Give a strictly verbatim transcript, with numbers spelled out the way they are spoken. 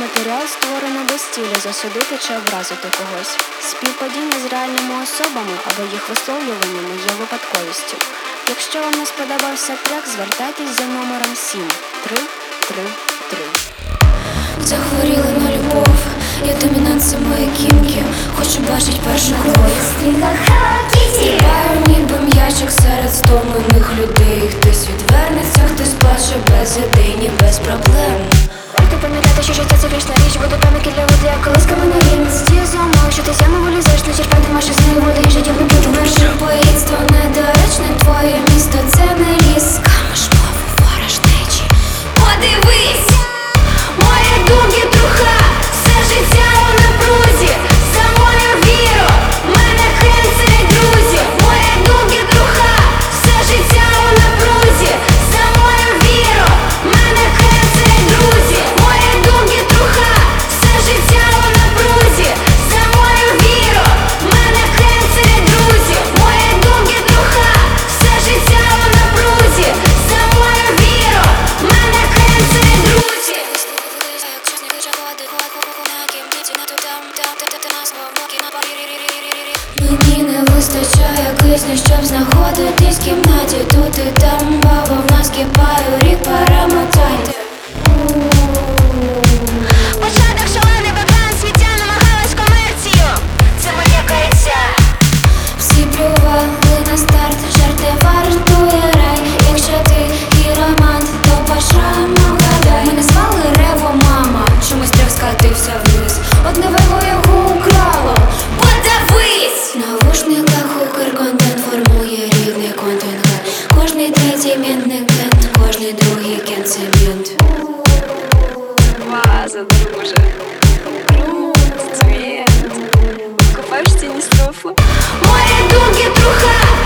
Матеріал створено без цілі засудити чи образити когось. Співпадіння з реальними особами або їх висловлюваннями є випадковістю. Якщо вам не сподобався трек, звертайтесь за номером сім три три три. Захворіли на любов, я домінант самої кімки. Хочу бачить першу кров. Стрибаю ніби м'ячик серед стомлених людей. Хтось відвернеться, хтось плаче без ідей, без проблем. Варто пам'ятати, що життя це вічна річ. Буду пам'ятки для води, а колись камена рівень. Стію за умов, що ти з ями вилізеш, не черпати маєш з неї води і життя не подумаєш. Поїдство недоречне, твоє місто це не ліс. Камиш мову, ворож течі. Подивись, мої думки труха, все життя у напрузі. За мою віру, мене хенцелять друзі. Мої думки труха, все життя у напрузі. За мою віру, мене хенцелять друзі. Мої думки труха, все життя у напрузі. За мою віру, мене хенцелять друзі. Мої думки труха, все життя у напрузі. За мою віру, мене хенцелять друзі. Мені не вистачає кисню, щоб знаходитись в кімнаті. Тут і там баба в нас кипає, рік перемотайте. Початок шалений баклан, свіття намагалась комерцію. Це моє каяття. Всі плювали на старт, жарти вартує рай. Якщо ти хіромант, то пошрамо гадай. Мене звали Рево мама, чомусь трек скатився вниз. Одне виго його украло. Подавись! В навушниках укр-контент формує рівний контингент. Кожний третій ментний кент, кожний другий кент це мент. Ваза, друже. Круто, цвет. Купаешь в тени строфла? Мої думки труха,